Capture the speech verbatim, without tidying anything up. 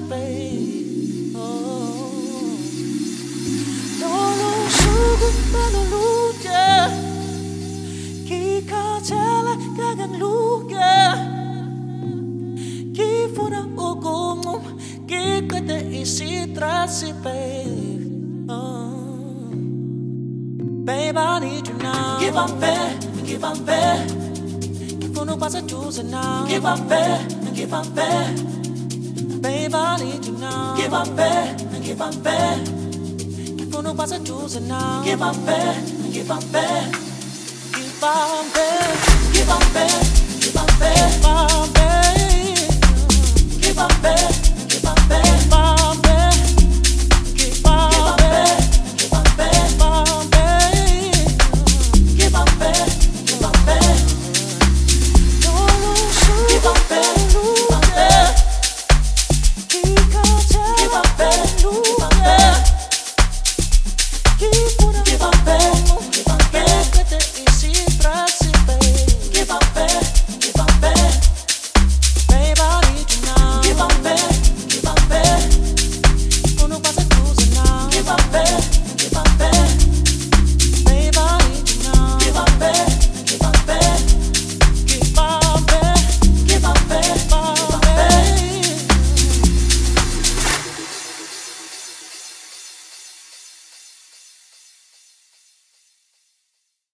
babe. Oh, 너로 수고만 루게 기카텔라 가강 루게 기분아 오고 기껏에 이시 트라시 babe. Oh, babe, I need you now. Give up, babe, give up, babe. Givuno pasa giusa now. Give up, babe, give up, babe. Babe, I need you now. Give up, babe, give up, babe. Givuno pasa giusa now. Give up, babe, give up, babe. Give up, babe, give up, babe, give up, babe. Give up, babe, give up, babe.